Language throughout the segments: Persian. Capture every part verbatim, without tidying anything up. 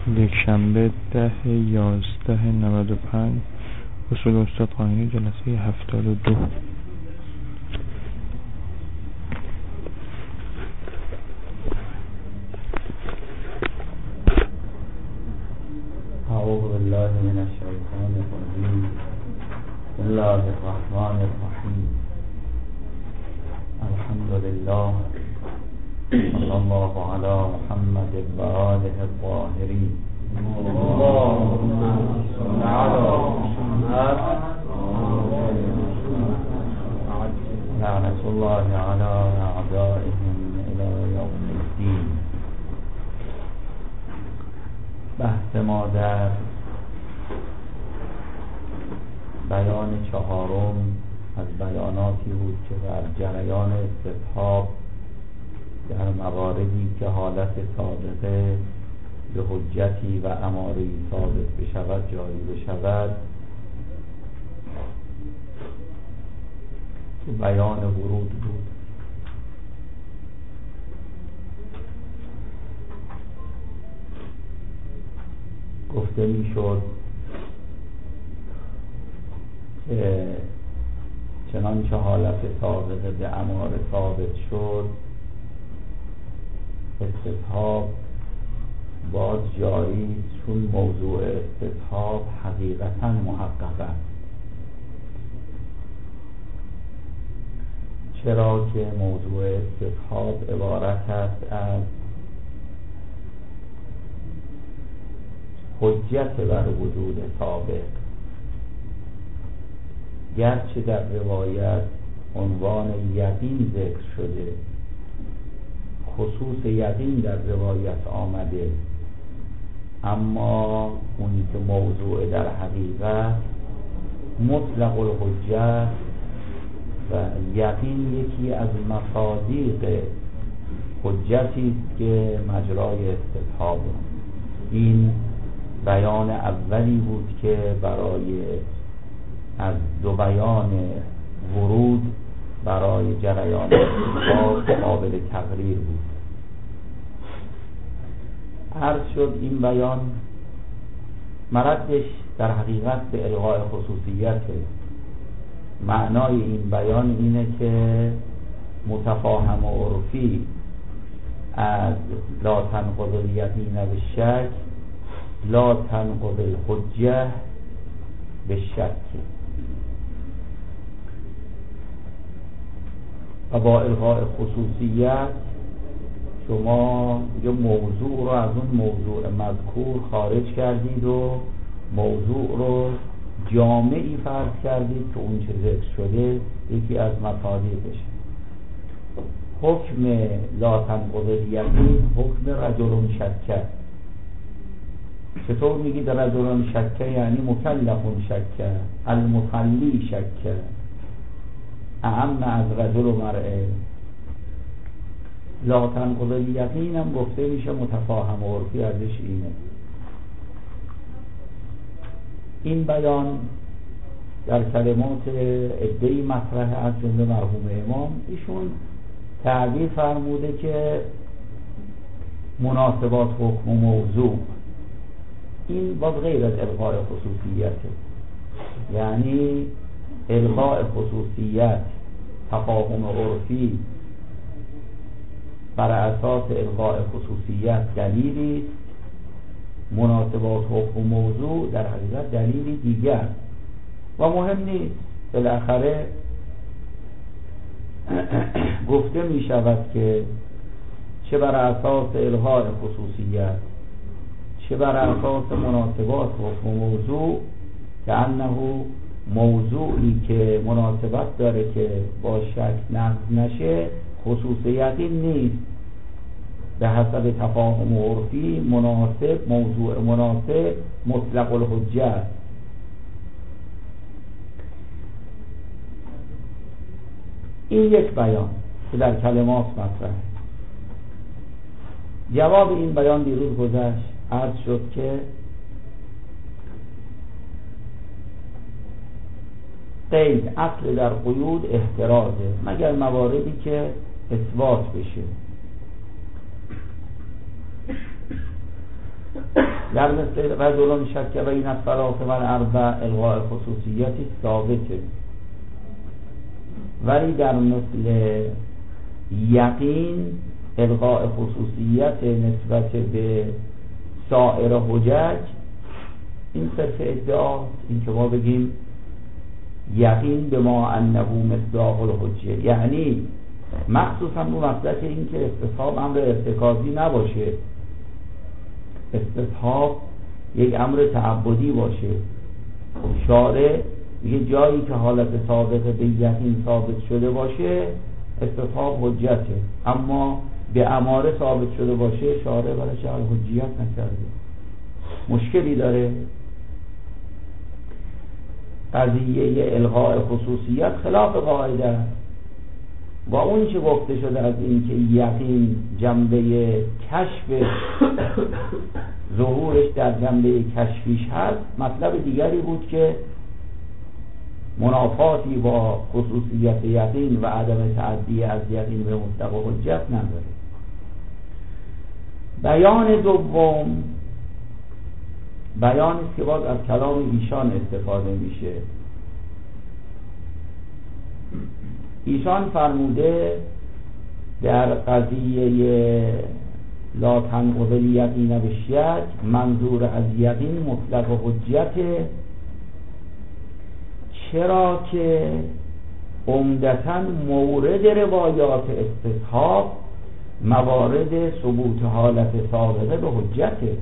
یک شنبه ده یازده نود و پنج. اصول استاد قائنی، جلسه هفتاد و دو. اعوذ بالله من الشیطان الرجیم. بسم الله الرحمن الرحیم. الحمد لله، صلی الله علی محمد و آله الطاهرین. اللهم صل علی محمد لعنة الله علی اعدائهم الی یوم الدین. بحث ما در بیان چهارم از بیاناتی بود که در جریان استصحاب در مواردی که حالت سابقه به حجتی و اماری ثابت بشود جاری بشود که بیان ورود بود. گفته می شد که چنانچه حالت سابقه به اماره ثابت شد، استصحاب باز جاری، چون موضوع استصحاب حقیقتا محقق است. چرا که موضوع استصحاب عبارت است از حجت بر وجود سابق، گرچه در روایت عنوان یقین ذکر شده، خصوص یقین در روایت آمده، اما اونی که موضوع در حقیقت مطلق الحجت و یقین یکی از مصادیق حجتی است که مجرای استصحاب. این بیان اولی بود که برای از دو بیان ورود برای جریان استصحاب قابل تقریر بود. عرض شد این بیان مردش در حقیقت به الغاء خصوصیته. معنای این بیان اینه که متفاهم و عرفی از لا تنقض الیقین بالشک لا تنقض الحجه بالشک، و با الغاء خصوصیت شما یه موضوع رو از اون موضوع مذکور خارج کردید و موضوع رو جامعی فرض کردید که اون چه ذکر شده یکی از مصادیقشه. حکم لا تنقض الیقین حکم رجل شکه. چطور میگید رجل شکه؟ یعنی مکلف شکه، المصلی شکه، اعم از رجل و مرعه. لا تنقض الیقین هم گفته میشه متفاهم و عرفی ازش اینه. این بیان در کلمات عده‌ای مطرح از جمله مرحوم امام. ایشون تعبیر فرموده که مناسبات حکم و موضوع، این باز غیر از الغاء خصوصیته. یعنی الغاء خصوصیت تفاهم عرفی بر اساس الغاء خصوصیت دلیلی است، مناسبات حکم و موضوع در حقیقت دلیلی دیگر و مهم نیست. بالاخره گفته می شود که چه بر اساس الغاء خصوصیت چه بر اساس مناسبات حکم و موضوع، که انه موضوعی که مناسبت داره که با شک نقض نشه خصوصیتی نیست. به حسب تفاهم عرفی مناسب، موضوع مناسب مطلق الحجت. این یک بیان که در کلمات مطرحه. جواب این بیان دیروز گذشت. عرض شد که قید اصل در قیود احترازه، مگر مواردی که اثبات بشه. در مثل رجل شک بین الثلاث و الاربع الغاء خصوصیتی ثابته، ولی در مثل یقین الغاء خصوصیت نسبت به سایر حجج این صرف ادعا، این که ما بگیم یقین به ما انه مصداق الحجه، یعنی مخصوصا رو مسلک این که استصحاب امر ارتکازی نباشه، استصحاب یک امر تعبدی باشه. خب شارع میگه جایی که حالت سابقه به یقین ثابت شده باشه استصحاب حجته، اما به اماره ثابت شده باشه شارع برای جعل حجیت نکرده. مشکلی داره؟ قضیه الغاء خصوصیت خلاف قاعده است. با اون چه گفته شده از این که یقین جنبه کشف ظهورش در جنبه کشفیش هست، مطلب دیگری بود که منافاتی با خصوصیت یقین و عدم تعدی از یقین به مطلق و حجت نداره. بیان دوم بیانی است که باز از کلام ایشان استفاده میشه. ایشان فرموده در قضیه لا تنقض الیقین بالشک، منظور از یقین مطلق و حجت، چرا که عمدتاً مورد روایات استصحاب موارد ثبوت حالت سابقه به حجته.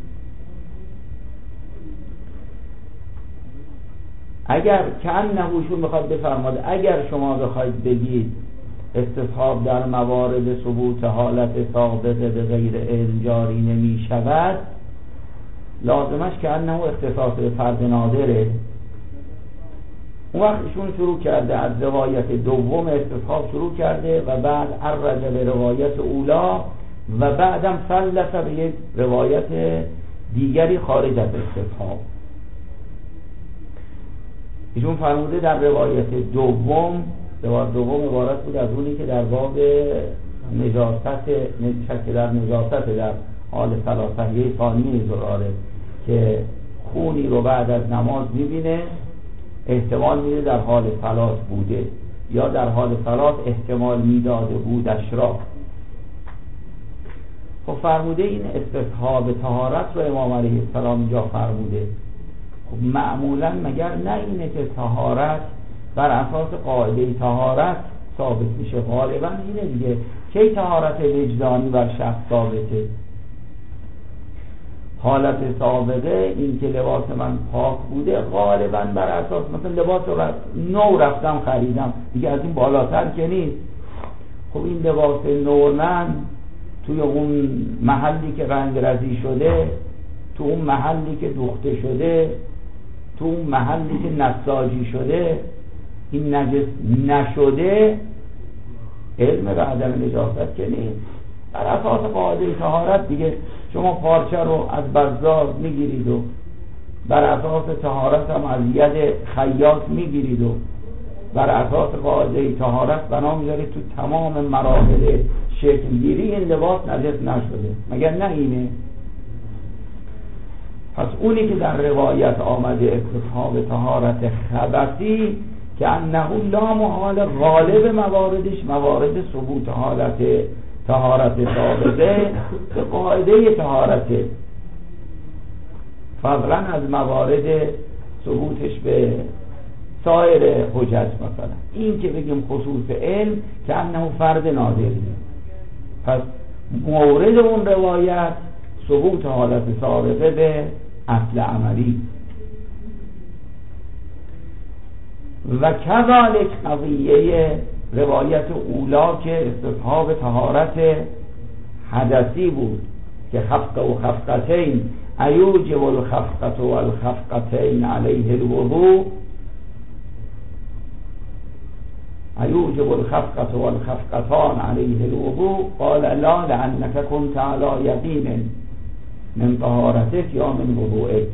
اگر که انهوشون بخواد بفرماد اگر شما بخواید بگید استصحاب در موارد ثبوت حالت سابقه به غیر علم جاری نمی شود، لازمش که انه اختصاص فرد نادره. اون وقت ایشون شروع کرده از روایت دوم استصحاب شروع کرده و بعد عرض به روایت اولا و بعدم سلس به یک روایت دیگری خارج از استصحاب. ایشون فرموده در روایت دوم، روایت دوم عبارت بود از اونی که در باب نجاست، شک در نجاست در حال ثلاثیه ثانیه زراره که خونی رو بعد از نماز میبینه، احتمال میده در حال صلات بوده یا در حال صلات احتمال میداده بودش را. خب فرموده این استصحاب طهارت رو امام علیه السلام اینجا فرموده. خب معمولا مگر نه اینه که طهارت بر اساس قاعده طهارت ثابت میشه؟ غالبا اینه دیگه. کی طهارت وجدانی بر شخص ثابته؟ حالت سابقه این که لباس من پاک بوده غالبا بر اساس مثلا لباس رو نو رفتم خریدم دیگه، از این بالاتر که نیست. خب این لباس نو من توی اون محلی که رنگ رزی شده، تو اون محلی که دوخته شده، تو اون محلی که نساجی شده، این نجس نشده، علم به عدم نجاست که نیست. بر اساس قاعده طهارت دیگه شما پارچه رو از بزار میگیرید و بر اساس طهارت هم از ید خیاط میگیرید و بر اساس قاعده طهارت بنا میذارید تو تمام مراحل شکلگیری این لباس نجس نشده. مگر نه اینه؟ پس اونی که در روایت آمده استصحاب طهارت خبثی که انه لا محال غالب مواردش موارد ثبوت حالت طهارت سابقه به قاعده طهارته، فضلا از موارد ثبوتش به سایر حجج. مثلا این که بگیم خصوص علم که انه فرد نادری، پس مورد اون روایت ثبوت حالت سابقه به اصل عملی. و کذالک قضیه روایت اولا که استصحاب طهارت حدثی بود که خفقه و خفقتین ایوجب الخفقه و الخفقتین علیه الوضوء، ایوجب الخفقه و الخفقتان علیه الوضوء، قال لا لانک کنت علی یقین من طهارتک یا من وضوئک.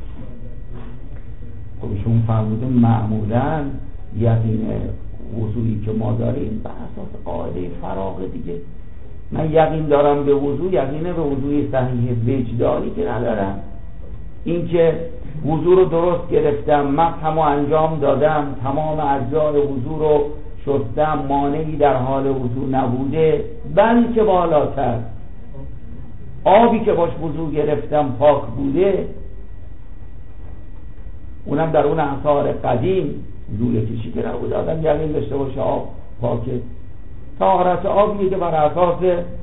خب ایشون فرموده معمولا یقین وضوعی که ما داریم بر اساس قاعده فراغ دیگه. من یقین دارم به وضوع، یقین به وضوع صحیح وجدانی که ندارم. اینکه وضو رو درست گرفتم، مسحم رو انجام دادم، تمام اجزای وضو رو شستم، مانعی در حال وضو نبوده، بلکه بالاتر آبی که باش وضو گرفتم پاک بوده، اونم در اون اثار قدیم وضو کشی که نبوده، آدم یقین داشته باشه آب پاکه. طهارت آبیه که بر اساس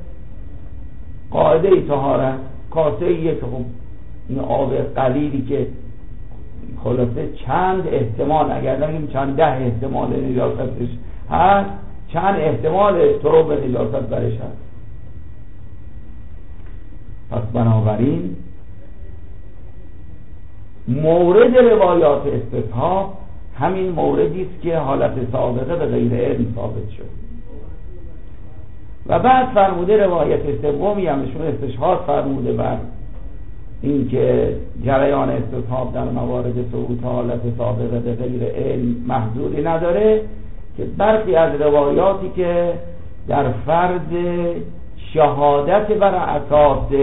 قاعده طهارت کاسه ایه که خب این آب قلیلی که خلاصه چند احتمال، اگر نگیم چند ده احتمال نجاستش هست، چند احتمال طرق نجاست برش هست. پس بنابراین مورد روایات استصحاب همین موردی است که حالت سابقه به غیر علم ثابت شد. و بعد فرموده روایت سومی همشون استشهاد فرموده بر این که جریان استصحاب در موارد ثبوت حالت سابقه به غیر علم محظوری نداره، که برخی از روایاتی که در فرض شهادت بر اساس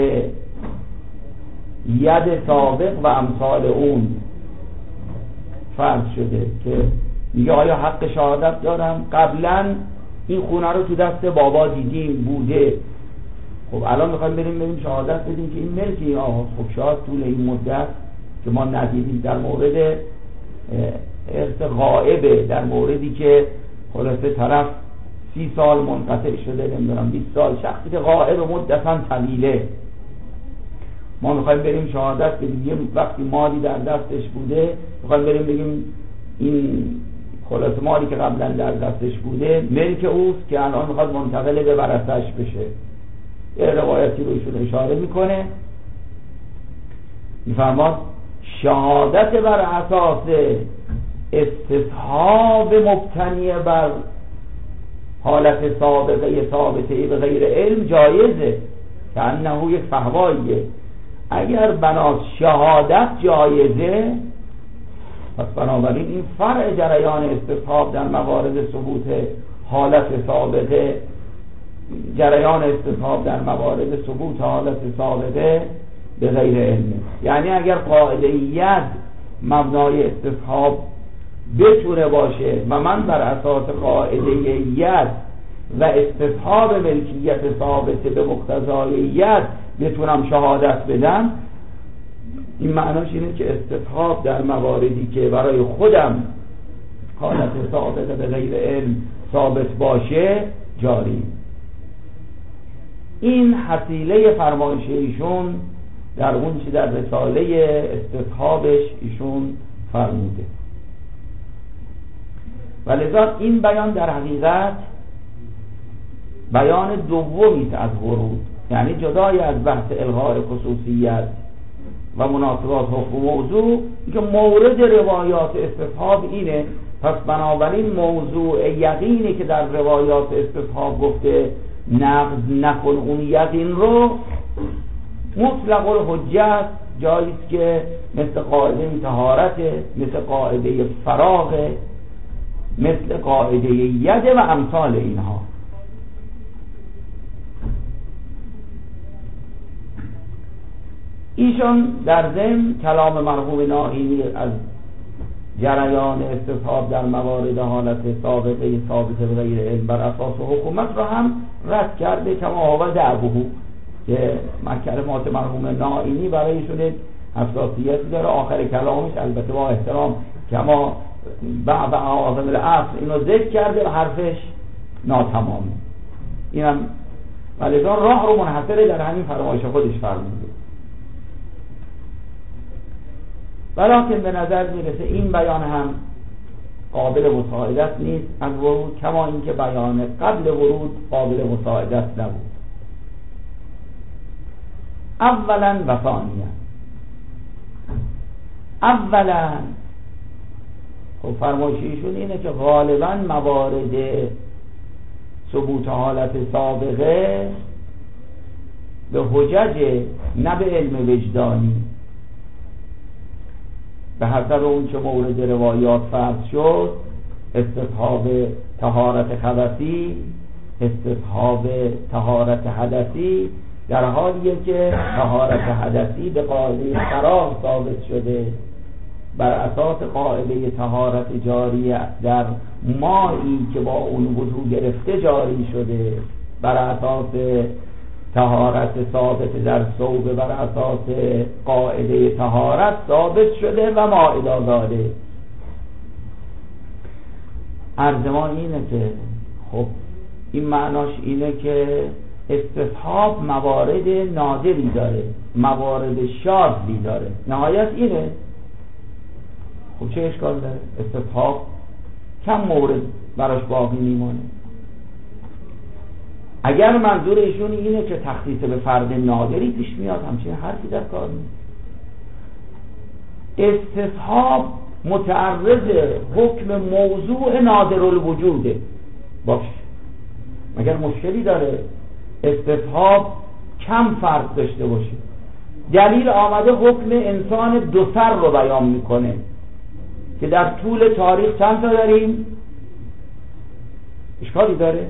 ید سابق و امثال اون فرض شده که میگه آیا حق شهادت دارم؟ قبلا این خونه رو تو دست بابا دیدیم بوده، خب الان میخوایم بریم بریم شهادت بدیم که این ملک این آقا. خب شاید طول این مدت که ما ندیدیم در مورد ارث غائبه، در موردی که خلاصه طرف سی سال منقطع شده، نمیدونم بیست سال، شخصی که غائب مدتا طویله، ما میخوایم بریم شهادت بدیم وقتی مالی در دستش بوده، میخوایم بریم بگیم این خلاصه مالی که قبلا در دستش بوده ملک اوست که الان میخواد منتقل به ورثه‌اش بشه. یه روایتی رو ایشون اشاره میکنه، میفرماد شهادت بر اساس استصحاب مبتنی بر حالت سابقه ثابته به غیر علم جایزه، که انه یک فهواییه. اگر بناس شهادت جایزه، پس بنابراین این فرع جریان استصحاب در موارد ثبوت حالت سابقه، جریان استصحاب در موارد ثبوت حالت سابقه به غیر علم. یعنی اگر قاعده ید مبنای استصحاب بتونه باشه و من بر اساس قاعده ید و استصحاب ملکیت ثابته به مقتضای ید بتونم شهادت بدم، این معناش اینه که استصحاب در مواردی که برای خودم حالت ثابته به غیر علم ثابت باشه جاری. این حصیله فرمایش ایشون در اون چی در رساله استصحابش ایشون فرموده. ولذا این بیان در حقیقت بیان دومیست از ورود، یعنی جدای از بحث الغاء خصوصیت و مناسبات حکم موضوع، که مورد روایات استصحاب اینه. پس بنابراین موضوع یقینی که در روایات استصحاب گفته نقض نکن اون یقین رو، مطلق الحجت جاییست که مثل قاعده طهارته، مثل قاعده فراغه، مثل قاعده ید و امثال اینها. ایشان در ضمن کلام مرحوم ناعینی از جریان استصحاب در موارد حالت سابقه ثابته به غیر علم بر اساس حکومت را هم رد کرده، کما هو دعوه، که کلمات مرحوم ناعینی برایشون حساسیتی داره. آخر کلامش البته با احترام کما بعد اعاظم العصر اینو ذکر کرده و حرفش ناتمامه. اینم ولذا راه رو منحصره در همین فرمایش خودش فرموده. ولیکن به نظر میرسه این بیان هم قابل مساعدت نیست از ورود، کما اینکه بیان قبل ورود قابل مساعدت نبود. اولا و ثانیا. اولا خب فرمایشیشون اینه که غالبا موارد ثبوت حالت سابقه به حجج نه به علم وجدانی، به حسب اون که مورد روایات فرض شد، استصحاب طهارت خبثی، استصحاب طهارت حدثی، در حالیه که طهارت حدثی به قاعده قرار ثابت شده بر اساس قاعده طهارت جاری در مایی که با اون وضو گرفته جاری شده، بر اساس طهارت ثابت در ثوب بر اساس قاعده طهارت ثابت شده و ما الی ذالک. عرض ما اینه که خب این معناش اینه که استصحاب موارد نادری داره، موارد شاذی داره، نهایت اینه. خب چه اشکال داره؟ استصحاب کم مورد براش باقی میمونه. اگر منظور ایشون اینه که تخصیص به فرد نادری پیش میاد، همچین حرفی در کار نیست. استصحاب متعرض حکم موضوع نادر الوجوده باش، مگر مشکلی داره استصحاب کم فرق داشته باشه؟ دلیل آمده حکم انسان دو سر رو بیان میکنه که در طول تاریخ چند تا داریم؟ اشکالی داره؟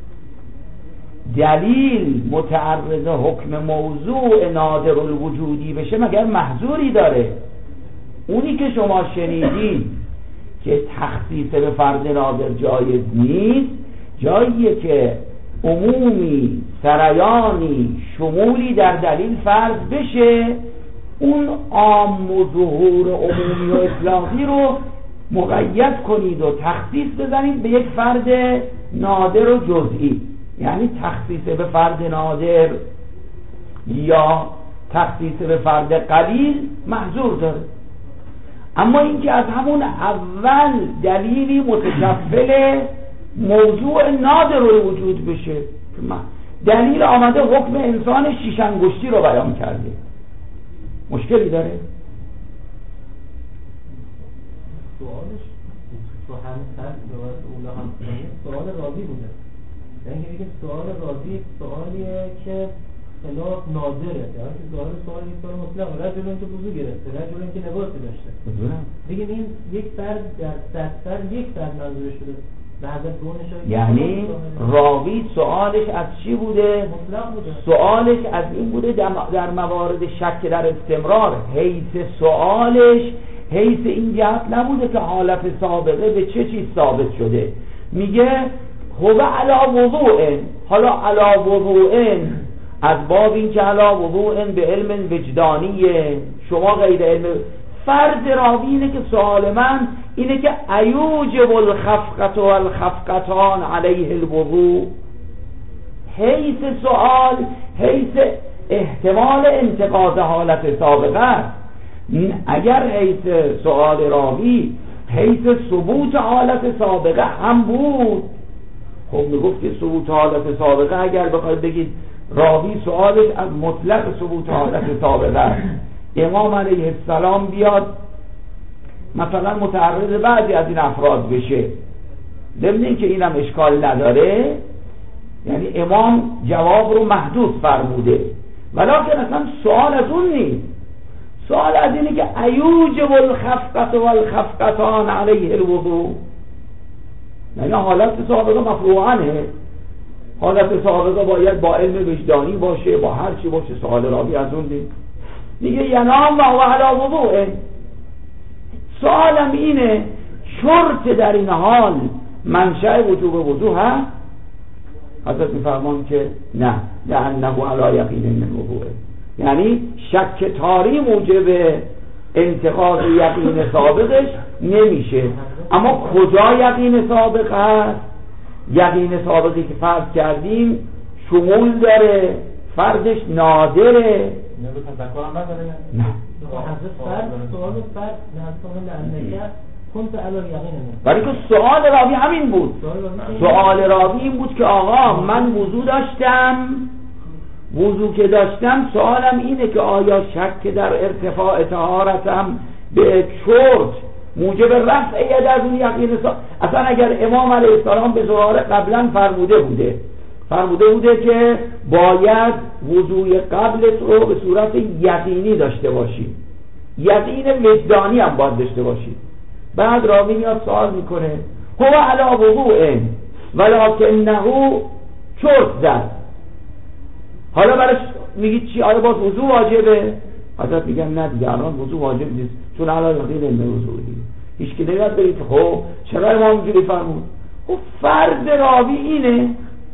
دلیل متعرض حکم موضوع نادر الوجودی بشه مگر محظوری داره؟ اونی که شما شنیدید که تخصیص به فرد نادر جایز نیست، جاییه که عمومی سریانی شمولی در دلیل فرض بشه، اون عام و ظهور عمومی و اطلاقی رو مقید کنید و تخصیص بزنید به یک فرد نادر و جزئی. یعنی تخصیص به فرد نادر یا تخصیص به فرد قلیل محظور داره، اما اینکه از همون اول دلیلی متکفل موضوع نادر الوجود بشه، دلیل آمده حکم انسان شیش انگشتی رو بیان کرده، مشکلی داره؟ سوالش تو هم سرد اولا هم سوال راضی بوده، یعنی که سوال راضی سوالیه که خلاف ناظره، یعنی که ظاهر سوال یک سوال مطلق رجل که وضو گرفته، رجل که نباتی داشته، بگیم این یک فرد در صد فرد یک فرد منظور شده. یعنی راوی سوالش از چی بوده؟ سوالش از این بوده در موارد شک در استمرار، حیث سوالش حیث این جهت نبوده که حالت سابقه به چه چیز ثابت شده. میگه هو علی وضوء، حالا علی وضوء از باب این که علی وضوء به علم وجدانیه، شما غیر علم. فرض راوی اینه که سوال من اینه که ایوجب الخفقة والخفقتان علیه الوضوء، حیث سوال حیث احتمال انتقاض حالت سابقه است. اگر حیث سوال راوی حیث ثبوت حالت سابقه هم بود، خب میگفت که ثبوت حالت سابقه، اگر بخواید بگید راوی سوالش از مطلق ثبوت حالت سابقه است، امام علیه السلام بیاد مثلا متعرض بعضی از این افراد بشه، ضمن این که اینم اشکال نداره، یعنی امام جواب رو محدود فرموده، ولکن اصلا سوال از اون نیست، سوال از اینه که ایوجب الخفقة والخفقتان علیه الوضوء، یعنی حالت سابقه مفروعانه، حالت سابقه باید با علم وجدانی باشه، با هر چی باشه، سوال راوی از اون نیست. میگه ینام و هو علی وضوء، سوالم اینه شرط در این حال منشأ وجوب وضو هست؟ حضرت میفرمان که نه، لأنه علی یقین من وضوء، یعنی شک تاری موجب انتقاض یقین سابقش نمیشه. اما کجا یقین سابق هست؟ یقین سابقی که فرض کردیم شمول داره، فردش نادره. نه برای که سوال راوی همین بود، سوال راوی این بود که آقا من وضو داشتم، وضو که داشتم سوالم اینه که آیا شک در ارتفاع طهارتم به چرت موجب رفع ید از اون یقین سابق؟ اصلا اگر امام علیه السلام به ظاهر قبلا فرموده بوده فرموده بوده که باید وضوی قبلت رو به صورت یقینی داشته باشی، یقین وجدانی هم باید داشته باشی، بعد راوی میاد سوال میکنه هو علی وضوء ولکنه چرت زد، حالا براش میگید چی؟ آیا باز وضو واجبه؟ حضرت میگن نه دیگه الان وضو واجب نیست، چون الان یقین علم وضو دیگه هیچ که نمیاد برید. خب چرا امام اینجوری فرمود؟ خب فرض راوی اینه.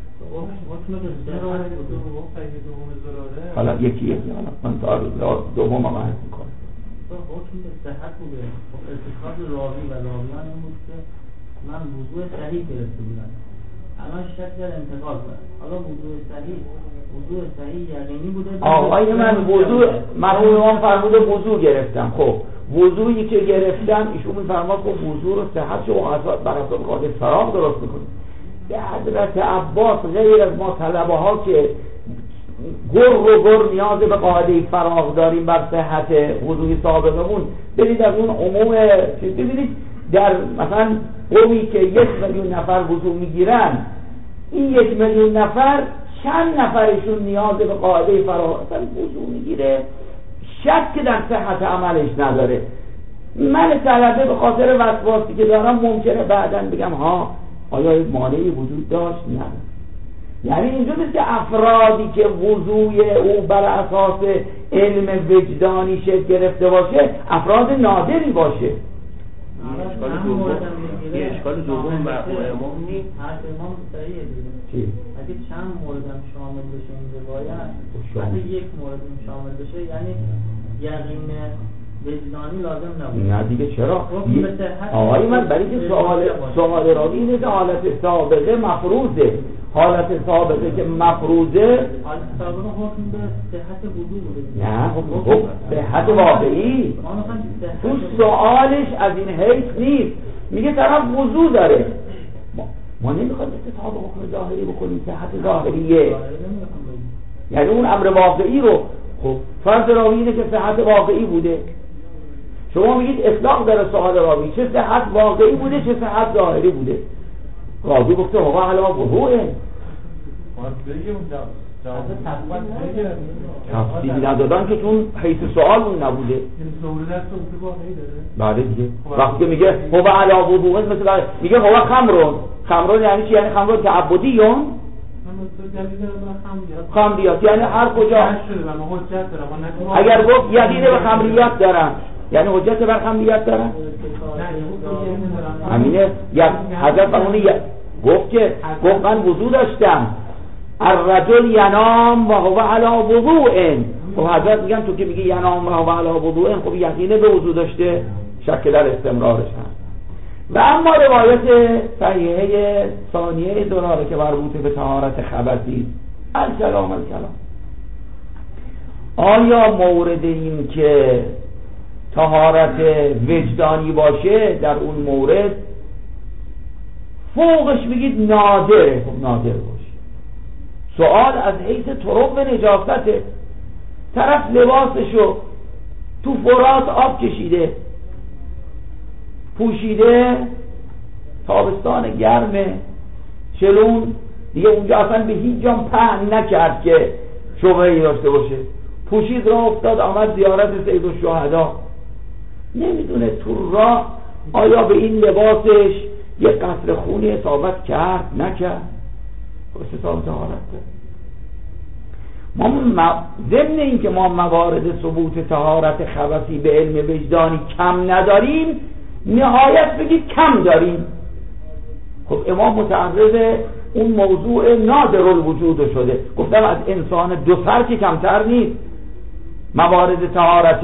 حالا یکی یکی حالا من تا دوم هم عرض میکنم. حکم صحت بوده. خب اتخاذ راوی و راویان این بود که من وضوء صحیح گرفته بودم، الان شک در انتقال کنم، حالا وضوء صحیح وضوء صحیح یقینی بوده. آقای من وضوء مرحوم امام فرموده وضوء گرفتم. خب وضوعی که گرفتم ایشون میفرماد خب وضوء رو صحت شو بر اساس قاعده فراغ درست میکنه. به حضرت عباس غیر از ما طلبه ها که گر و گر نیاز به قاعده فراغ داریم بر صحت وضوعی سابقمون، برید از اون عموم چیز ببینید در مثلا قومی که یک میلیون نفر وضوع میگیرن، این یک میلیون نفر چند نفرشون نیاز به قاعده فراغ اصلا وضوع میگیره، شک در صحت عملش نداره. من طلبه به خاطر وسواسی که دارم ممکنه بعداً بگم ها آیا مانعی وجود داشت؟ نه. یعنی اینجور نیست که افرادی که وضوع او بر اساس علم وجدانی شکل گرفته باشه افراد نادری باشه. اشکال دوم یه اشکال دوم مرحوم امام نیست، حرف امام صحیحه دیگه. چی؟ اگه چند موردم شامل بشه این روایت، اگه یک مورد شامل بشه یعنی یقین وجدانی لازم نبود. نه دیگه چرا؟ آقای من برای که سوال سوال راوی اینه که حالت سابقه مفروضه، حالت سابقه که مفروضه حالت سابقه حکم به صحت وضو بوده. نه خب صحت واقعی تو سوالش از این حیث نیست، میگه طرف وضو داره، ما, ما نمیخوایم استثاب حکم ظاهری بکنیم، صحت ظاهریه یعنی اون امر واقعی رو. خب فرض راوی اینه که صحت واقعی بوده، شما میگید اطلاق داره سوال راوی، چه صحت واقعی بوده چه صحت ظاهری بوده. راوی گفته هو علا وضوئه، تفصیل ندادن که چون حیث سوال اون نبوده. بعد دیگه وقتی میگه هو علا وضوئه مثل میگه هو خمرون، خمرون یعنی چی؟ یعنی خمرون تعبدیون خمریات، یعنی هر کجا اگر گفت یقین به خمریات دارن یعنی حجت بر خمریات دارن. همینه حضرت فرمونه گفت که گفت من وضو داشتم، الرجل ینام و هو علی وضوء. خب حضرت میگن تو که میگی ینام و هو علی وضوء، خب یقینه به وضو داشته، شک در استمرارش هست. و اما روایت صحیحه ثانیه زراره که مربوط به طهارت خبثی، الکلام الکلام، آیا مورد این که طهارت وجدانی باشه در اون مورد فوقش بگید نادره؟ خب نادر باشه. سوال از حیث طرق نجاسته، طرف لباسشو تو فرات آب کشیده پوشیده، تابستان گرمه چلون دیگه اونجا اصلا به هیچ جام پهن نکرد که شبهه‌ای داشته باشه، پوشید راه افتاد آمد زیارت سید الشهدا، نمیدونه تو راه آیا به این لباسش یه قطره خونی اصابت کرد نکرد، استثاب طهارت کرد. ما ضمن این که ما موارد ثبوت طهارت خبثی به علم وجدانی کم نداریم، نهایت بگید کم داریم. خب امام متعرض اون موضوع نادر الوجود شده، گفتم از انسان دو سر که کمتر نیست. موارد طهارت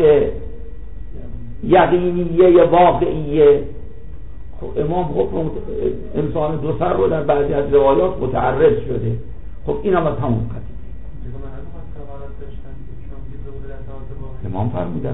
یقینیه واقعیه، خب امام حکم انسان دو سر رو در بعضی از روایات متعرض شده. خب این هم از همون قضیه امام فرمودن.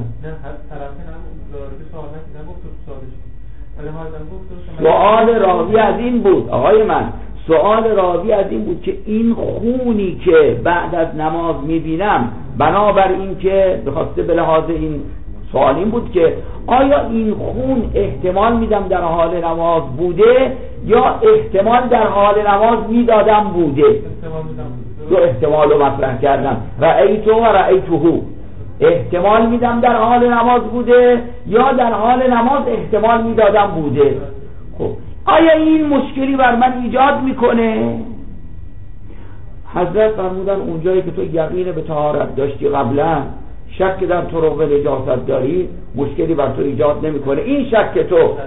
سوال راوی از این بود آقای من، سوال راوی از این بود که این خونی که بعد از نماز میبینم، بنابر این که بخواسته به لحاظ این سوال این بود که آیا این خون احتمال میدم در حال نماز بوده یا احتمال در حال نماز میدادم بوده. دو احتمال رو مطرح کردم، رأیتو و رأیتوهو، احتمال میدم در حال نماز بوده یا در حال نماز احتمال میدادم بوده. خب آیا این مشکلی بر من ایجاد میکنه؟ حضرت فرمودن اونجایی که تو یقین به طهارت داشتی قبلا، شک در طرق نجاست داری، مشکلی بر تو ایجاد نمیکنه. این شک تو نه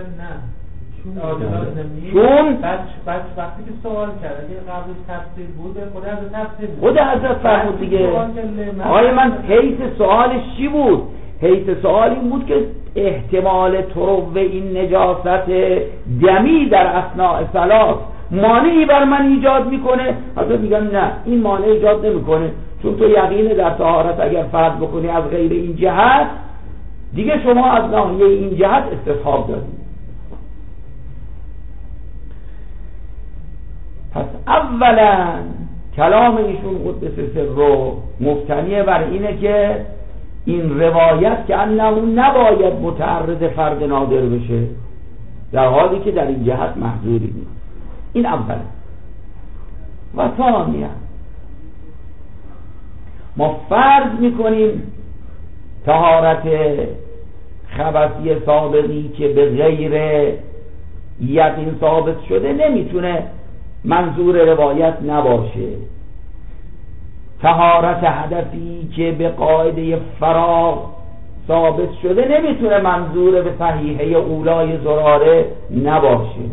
چون بعد بعد وقتی که سوال کرد اگه قبل تفسیر بود خود از تفسیر خود حضرت فرمود دیگه. آقای من حیث سوالش چی بود؟ حیث سوال این بود که احتمال طرق این نجاست دمی در اثناء صلات مانعی بر من ایجاد میکنه. حضرت میگن نه، این مانع ایجاد نمیکنه، چون تو یقین در طهارت اگر فرض بکنی از غیر این جهت، دیگه شما از ناحیه این جهت استصحاب دارید. پس اولا کلام ایشون قدس سره مبتنی بر اینه که این روایت که انه نباید متعرض فرد نادر بشه، در حالی که در این جهت محظوری نیست. این اولا. و ثانیا ما فرض میکنیم طهارت خبثی سابقی که به غیر یقین ثابت شده نمیتونه منظور روایت نباشه. طهارت حدثی که به قاعده فراغ ثابت شده نمیتونه منظور به صحیحه اولای زراره نباشه.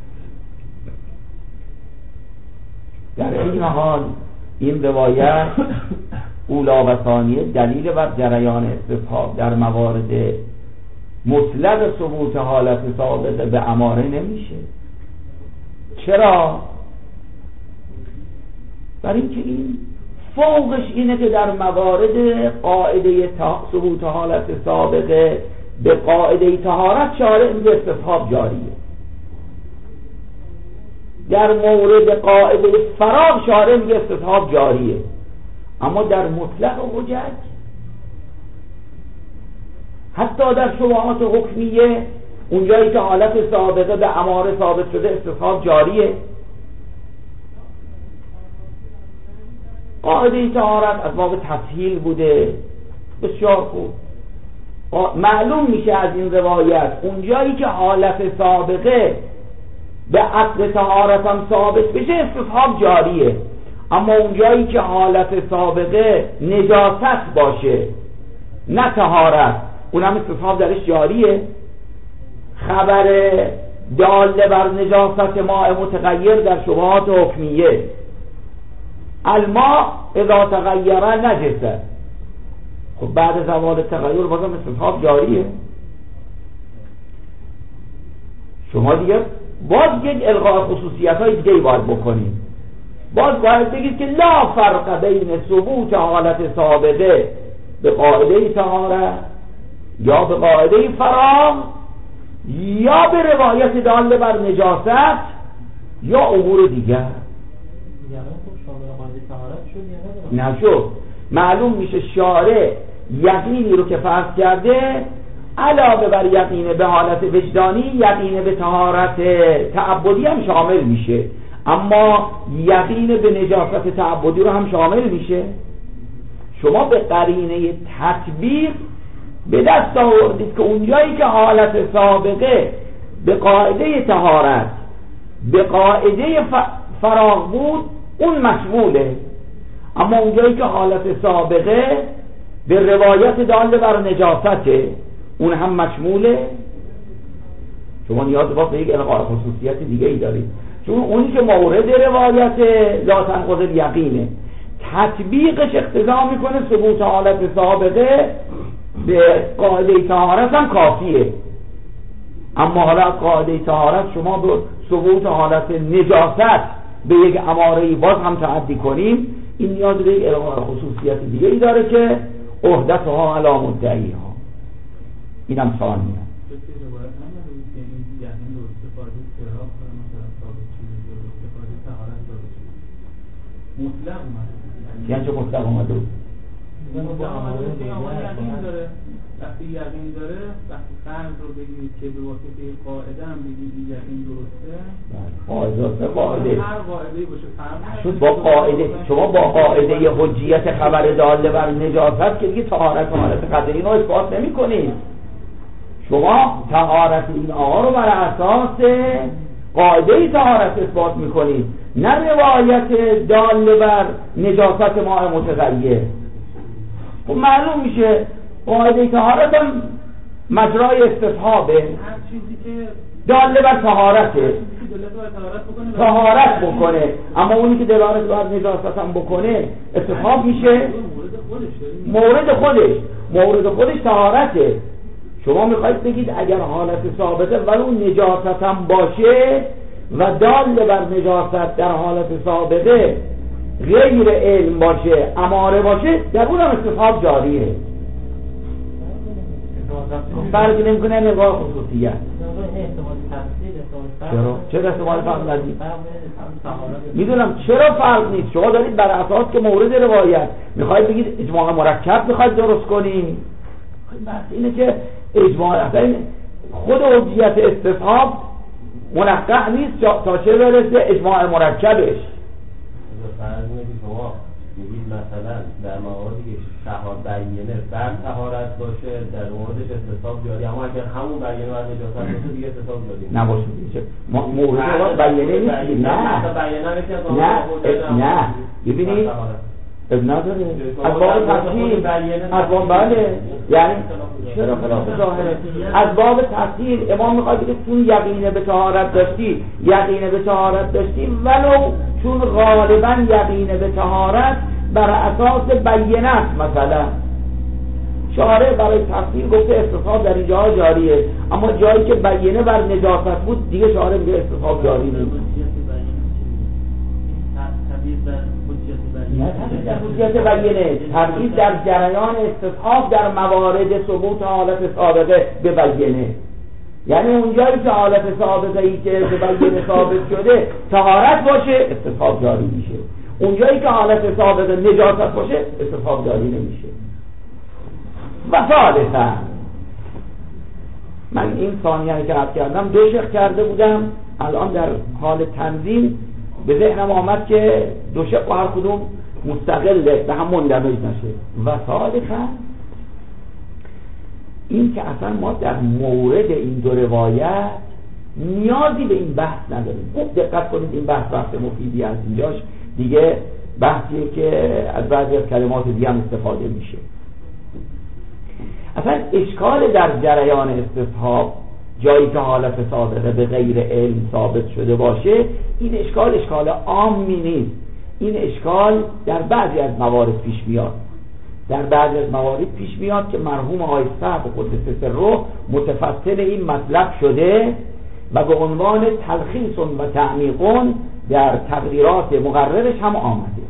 در این حال این روایت اولا و ثانیه دلیل بر جریان استصحاب در موارد مطلق ثبوت حالت سابقه به اماره نمیشه. چرا؟ برای اینکه این فوقش اینه که در موارد قاعده ثبوت حالت سابقه به قاعده طهارت شارع میگه استصحاب جاریه، در مورد قاعده فراغ شارع میگه استصحاب جاریه، اما در مطلق حجج حتی در شبهات حکمیه اونجایی که حالت سابقه به اماره ثابت شده استصحاب جاریه. قاعده طهارت از باب تسهیل بوده، بسیار خوب. معلوم میشه از این روایت اونجایی که حالت سابقه به اصل طهارت هم ثابت بشه استصحاب جاریه، اما اونجایی که حالت سابقه نجاست باشه نه طهارت، اونم استصحاب درش جاریه. خبر داله بر نجاست ماء متغیر در شبهات حکمیه، الماء اذا تغیره نجسه، خب بعد زوال تغییر بازم استصحاب جاریه. شما دیگه باز یک الغاء خصوصیت های دیگه باید بکنید. باز باید بگید که لا فرق بین ثبوت حالت سابقه به قاعده طهارت یا به قاعده فراغ یا به روایت داله بر نجاست یا امور دیگر. نشد. معلوم میشه شارع یقینی رو که فرض کرده علاوه بر یقین به حالت وجدانی یقین به طهارت تعبدی هم شامل میشه، اما یقین به نجاست تعبدی رو هم شامل میشه. شما به قرینه تطبیق به دست آوردید که اونجایی که حالت سابقه به قاعده طهارت به قاعده فراغ بود اون مشموله، اما اونجایی که حالت سابقه به روایت داله بر نجاسته اون هم مشموله. شما نیاز باید به یک الغاء خصوصیت دیگه ای دارید، چون اونی که مورد روایت لا تنقض الیقینه تطبیقش اقتضا میکنه ثبوت حالت سابقه به قاعده طهارت هم کافیه، اما حالا قاعده طهارت شما به ثبوت حالت نجاست به یک اماره‌ای باز هم تعدی کنیم، این نیاز به یک الغاء خصوصیت دیگه ای داره که احدثها علی مدعیها. اینم ثانیه. یعنی چه مطلق اومده بود؟ وقتی یقین داره، وقتی فرض رو بگید که به واسطه قاعده هم بگید این یقین درسته، قاعده قاعده هر قاعده‌ای باشه فرض شد با قاعده. شما با قاعده حجیت خبر داله بر نجاست که دیگه طهارت حالت قطعی رو اثبات نمی‌کنید. شما طهارت این آقا رو بر اساس قاعده طهارت اثبات می‌کنید. نه روایت دال بر نجاست ماء متغیر. خب معلوم میشه قاعده طهارت هم مجرای استصحابه، هر چیزی که دال بر طهارته طهارت بکنه، اما اونی که دلالت بر نجاست هم بکنه استصحاب میشه مورد خودش مورد خودش طهارته. شما میخواید بگید اگر حالت ثابته ولو نجاست هم باشه و دال بر نجاست در حالت ثابته غیر علم باشه اماره باشه در اون هم استصحاب جاریه، فرقی نمیکنه نگاه خصوصیت. چرا؟ چرا احتمال فرق ندید؟ میدونم چرا فرق نیست. شما دارید بر اساس که مورد روایت میخواید بگید اجماع مرکب میخواید درست کنیم. بحث اینه که اجماع خود حجیت استصحاب منقع نیست تا چه برسه اجماع مرکبش. فرض اینه که شما میگید مثلا در مواردی که طهارت بیینه بر طهارت باشه در موردش استصحاب جاری، اما اگر همون بیینه بر نجاست باشه دیگه استصحاب جاری نباشه دیگه. مورد بیینه نیست. نه نه نه ببینید اب نداره از باب تفصیل از باب بله یعنی چرا خلاف ظاهره از باب تفصیل امام میخواد بگه چون یقینه به طهارت داشتی یقینه به طهارت داشتی ولو چون غالبا یقینه به طهارت بر اساس بیینه است. مثلا شارع برای تفصیل گفته استصحاب در اینجا جاریه، اما جایی که بیینه بر نجاست بود دیگه شارع میگه استصحاب جاری نیست. نه در حجیت بیینه تبعیض در جریان استصحاب در موارد ثبوت حالت سابقه به بیینه، یعنی اونجایی که حالت سابقه ای که به بیینه ثابت شده طهارت باشه استصحاب جاری میشه، اونجایی که حالت سابقه نجاست باشه استصحاب جاری نمیشه. و ثالثا من این ثانیه که رد کردم دو شق کرده بودم، الان در حال تنظیم به ذهنم آمد که دو شق و هر کدوم مستقله به هم مندمج نشه. و ثالثا این که اصلا ما در مورد این دو روایت نیازی به این بحث نداریم. خوب دقت کنید این بحث بحث مفیدی است، اینجاش دیگه بحثیه که از بعضی از کلمات دیگه هم استفاده میشه. اصلا اشکال در جریان استصحاب جایی که حالت سابقه به غیر علم ثابت شده باشه این اشکال اشکال عامی نیست، این اشکال در بعضی از موارد پیش میاد در بعضی از موارد پیش میاد که مرحوم آقای سعد قدس سره متفصل این مطلب شده و به عنوان تلخیص و تعمیق در تقریرات مقررش هم آمده.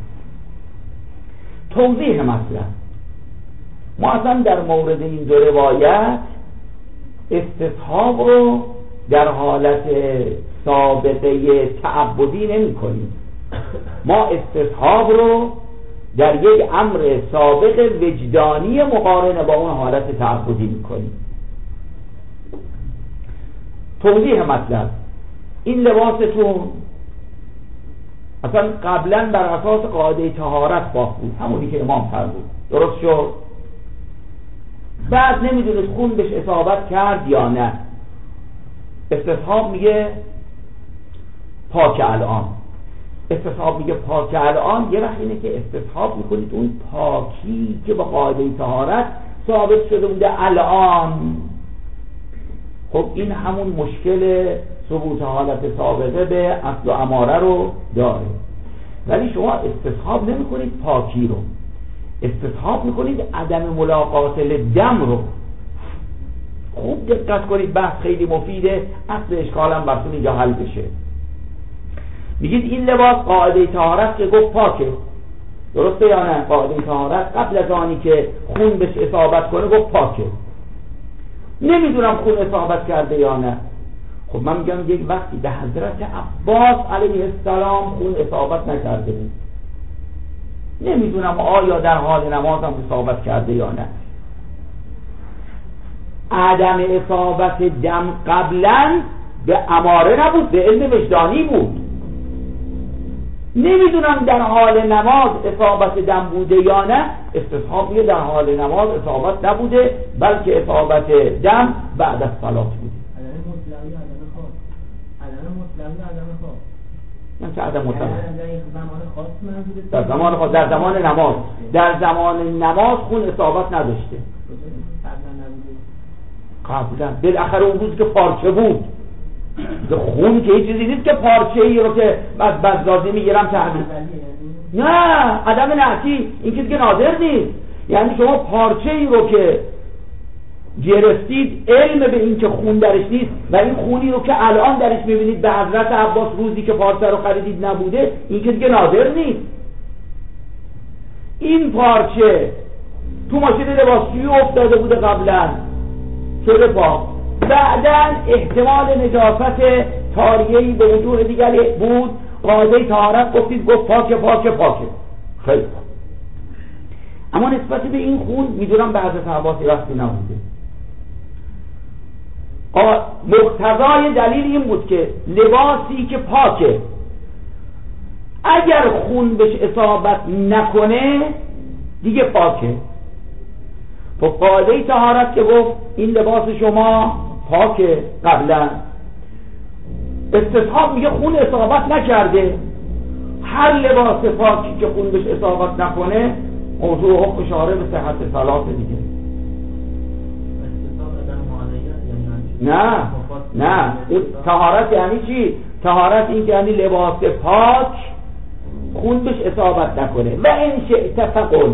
توضیح مطلب ما اصلا در مورد این دو روایت استصحاب رو در حالت سابقه تعبدی نمی کنیم، ما استصحاب رو در یک امر سابق وجدانی مقارنه با اون حالت تعبدی می کنیم. توضیح مطلب این لباستون اصلا قبلا بر اساس قاعده طهارت باخت بود، همونی که امام فرمود، درست شد؟ بعد نمیدونست خون بهش اصابت کرد یا نه، استصحاب میگه پاک الان. استصحاب میگه پاک الان یه وقت اینه که استصحاب میکنید اون پاکی که با قاعده طهارت ثابت شده بوده الان. خب این همون مشکل ثبوت حالت سابقه به اصل و اماره رو داره، ولی شما استصحاب نمی کنید پاکی رو، استصحاب میکنید عدم ملاقات دم رو. خوب دقت کنید، بحث خیلی مفیده، اصل اشکالم براتون اینجا حل بشه. میگید این لباس قاعده طهارت که گفت پاکه، درسته یا نه؟ قاعده طهارت قبل از آنی که خون بهش اصابت کنه گفت پاکه، نمیدونم خون اصابت کرده یا نه. خب من میگم یک وقتی به حضرت عباس علیه السلام خون اصابت نکرده بود، نمیدونم آیا در حال نماز هم اصابت کرده یا نه. عدم اصابت دم قبلا به اماره نبود، به علم وجدانی بود. نمیدونم در حال نماز اصابت دم بوده یا نه. استصحاب میگه در حال نماز اصابت نبوده، بلکه اصابت دم بعد از صلات بوده. علم مطلقی عدم خاص، علم مطلقی عدم خاص. یعنی که عدم مطلق در در زمان خاص، در زمان نماز در زمان نماز خون اصابت نداشته قبلا بالاخره اون روز که پارچه بود خون که هیچ چیزی نیست که پارچه ای رو که بعد بزازی میگیرم تحمیل نه عدم نعتی این که دیگه نادر نیست. یعنی شما پارچه ای رو که گرفتید علم به این که خون درش نیست و این خونی رو که الان درش میبینید به حضرت عباس روزی که پارچه رو خریدید نبوده، این که دیگه نادر نیست. این پارچه تو ماشین لباسشویی افتاده بوده قبلا شده پاک، بعدن احتمال نجاست طاریه‌ای به وجود دیگری بود، قاعده طهارت گفتید گفت پاکه پاکه پاکه خیلی پاک. اما نسبت به این خون میدونم به حضرت عباسی وقتی نبوده. مقتضای دلیل این بود که لباسی که پاکه اگر خون بهش اصابت نکنه دیگه پاکه. خب قاعده طهارت که گفت این لباس شما پاکه قبلا، استصحاب میگه خون اصابت نکرده. هر لباس پاکی که خون بهش اصابت نکنه موضوع حکم اشاره به صحت صلات دیگه. نه نه اون طهارت یعنی چی؟ طهارت این که یعنی لباس پاک خون بهش اصابت نکنه. و این شئت فقل،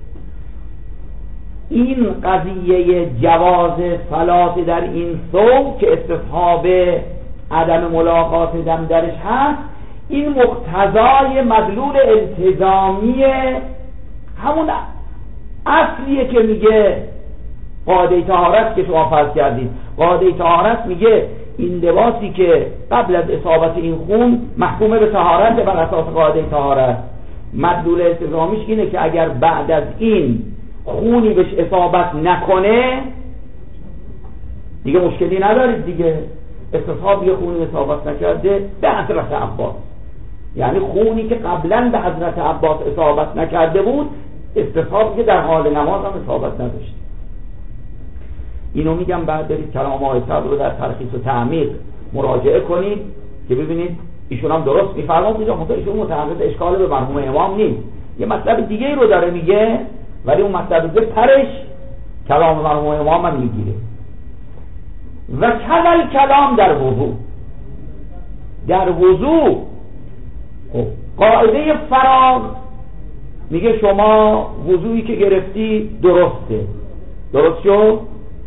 این قضیه جواز صلات در این ثوب که استصحاب عدم ملاقات دم درش هست، این مقتضای مدلول التزامی همون اصلیه که میگه قاعده طهارت که شما فرض کردید. قاعده طهارت میگه این لباسی که قبل از اصابت این خون محکومه به طهارت بر اساس قاعده طهارت، مدلول التزامیش اینه که اگر بعد از این خونی بهش اصابت نکنه دیگه مشکلی ندارید دیگه. استصحاب یه خونی اصابت نکرده به حضرت عباس، یعنی خونی که قبلا به حضرت عباس اصابت نکرده بود، استصحاب که در حال نماز هم اصابت نداشته. اینو میگم بعد برید کلام آقای صدر رو در تلخیص و تعمیق مراجعه کنید که ببینید ایشون هم درست میفرماد. اینجا خب ایشون متعرض اشکال به مرحوم امام نیست، یه مطلب دیگه رو داره میگه، ولی اون مطلب دیگه پرش کلام مرحوم امام هم میگیره. و کلال کلام در وضو، در وضو قاعده فراغ میگه شما وضویی که گرفتی درسته، درست شد.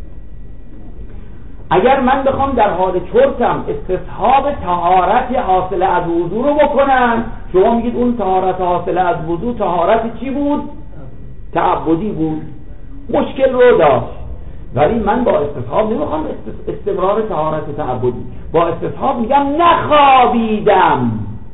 اگر من بخوام در حال چرتم استصحاب طهارت حاصل از وضو رو بکنم، شما میگید اون طهارت حاصل از وضو طهارت چی بود؟ تعبدی بود، مشکل رو داشت. ولی من با استصحاب نمیخوام استمرار طهارت تعبدی، با استصحاب میگم نخوابیدم.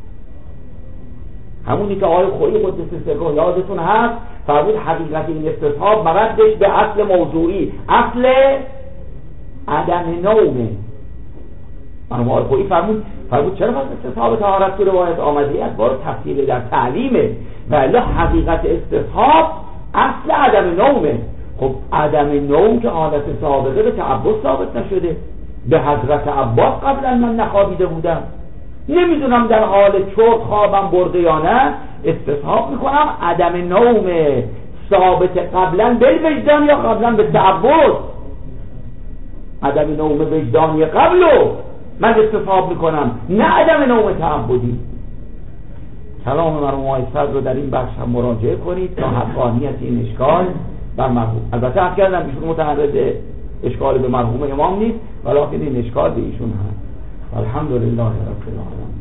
همونی که آقای خویی قدس سره یادتون هست فرمود حقیقت این استصحاب مردش به اصل موضوعی، اصل عدم نومه. من آقای خویی فرمود فرمود چرا پس استصحاب طهارت تو روایت آمده از بار تفصیل در تعلیمه، ولی حقیقت استصحاب اصل عدم نومه. خب عدم نوم که حالت سابقه به تعبد ثابت نشده. به حضرت عباس قبلا من نخوابیده بودم، نمیدونم در حال چرت خوابم برده یا نه، استصحاب میکنم عدم نوم ثابت قبلا بالوجدان یا قبلا به تعبد. عدم نوم وجدانی قبلو من استصحاب میکنم، نه عدم نوم تعبدی. کلام مرحوم آقای صدر رو در این بخش هم مراجعه کنید تا حقانیت این اشکال بر مرحوم. البته عرض کردم ایشون متعرض اشکال به مرحوم امام نیست، ولیکن این اشکال به ایشون هست. الحمدلله رب العالمین.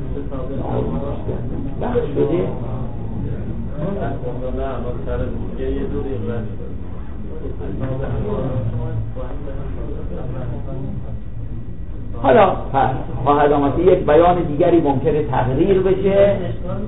بخش شده؟ حالا خواهد آمد یک بیان دیگری ممکنه تغییر بشه.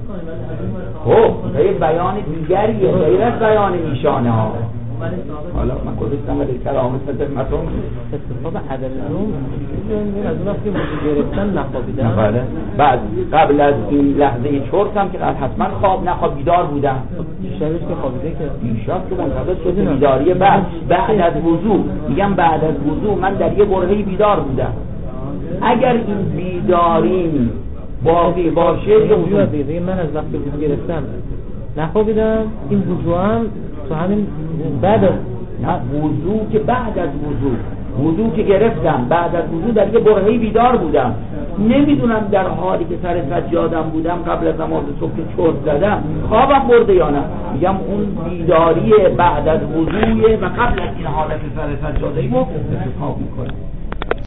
خب یک بیان دیگریه غیر از بیان ایشانه ها. حالا من گذاشتم ولی کلام خدمتتون استصحاب عدم نوم از اون وقتی وضو گرفتن نخوابیدم. بله بعد قبل از این لحظه چرتم که حتما خواب نخواب بیدار بودم. شبش که خوابیده که دیشب که منتظر شده بیداری بعد بعد از وضو، میگم بعد از وضو من در یه برهه‌ای بیدار بودم. اگر این بیداریم باقی باشه یه وضو دیگه. من از وقتی وضو گرفتم نخوابیدم، این وضو هم تو همین بعد از نه وضو که بعد از وضو وضو که گرفتم بعد از وضو در یه برهه‌ای بیدار بودم، نمیدونم در حالی که سر سجادم بودم قبل از نماز صبح که چرت زدم خوابم برده یا نه. میگم اون بیداری بعد از وضویه و قبل از این حالت سر سجاده ای ما استثاب میکنه.